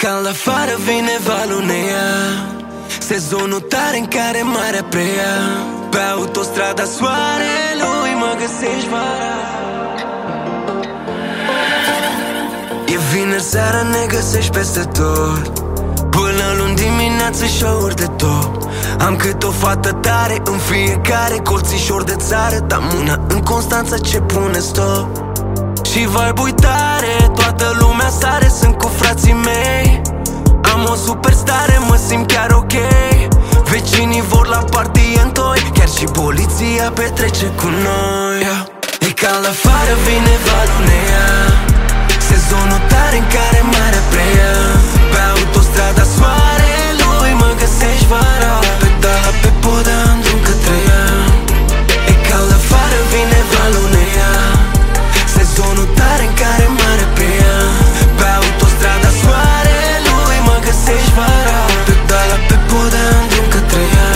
cald afară, vine valul ne ia. Sezonul tare în care marea preia. Pe autostrada soarelui mă găsești vara. E vineri seara, ne găsești peste tot. Până luni dimineață show-uri de top. Am cât o fată tare în fiecare colțișor de țară, dar mâna în Constanța ce pune stop. Și vibe-ui tare, toată lumea sare, sunt cu frații mei. Am o superstare, mă simt chiar ok. Vecinii vor la party în toi, chiar și poliția petrece cu noi. E cald afară, vine valul ne ia. Sezonul tare în care marea preia. Pe autostrada soarelui mă găsești vara. Pedala pe podea în drum către ea. E cald afară, vine valul ne ia. Sezonul tare în care marea preia. Pe autostrada soarelui mă găsești vara. Pedala pe podea în drum către ea.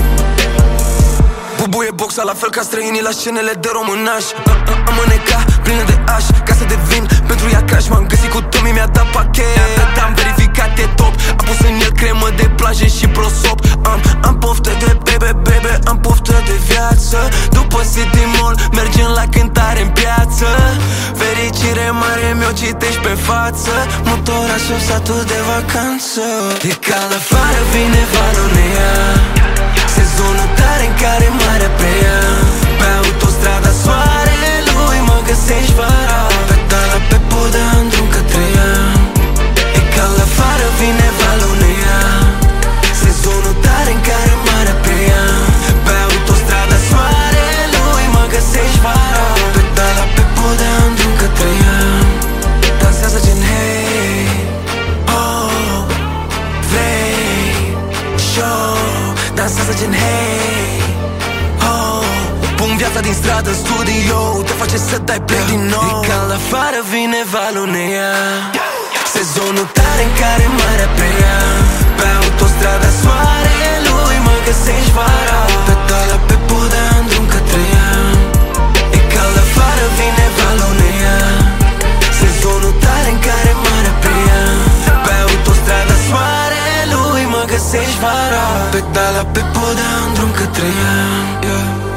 Bubuie boxa la fel ca străinii la scenele de românaș. Am mâneca plină de aș, casă de vin pentru ea crash. M-am găsit cu Tommy, mi-a dat pachet. Am verificat, e top. Am pus în el cremă de plajă și prosop. Am poftă de bebe, am poftă de viață. După City Mall mergem la cântare în piață. Fericire mare mi-o citești pe față. Motorașul satul de vacanță. E cald afară, vine valul ne ia. Sezonul tare în care marea preia. Pe autostrada soarelui mă găsești vara. Pedala pe podea în drum către ea. E cald afară, vine valul ne ia. Sezonul tare în care marea preia. Pe autostrada soarelui mă găsești vara. Pedala pe podea în drum către ea. Dansează gen hey, oh, vrei show. Dansează gen hey, oh. Pun viața din stradă în studio, te face să dai play din nou. E cald afară, vine valul ne ia. Sezonul tare în care marea preia. Pe autostrada soarelui mă găsești vara. Pedala pe podea în drum către ea. E cald afară, vine valul ne ia. Sezonul tare în care marea preia. Pe autostrada soarelui mă găsești vara. Pedala pe podea în drum către ea.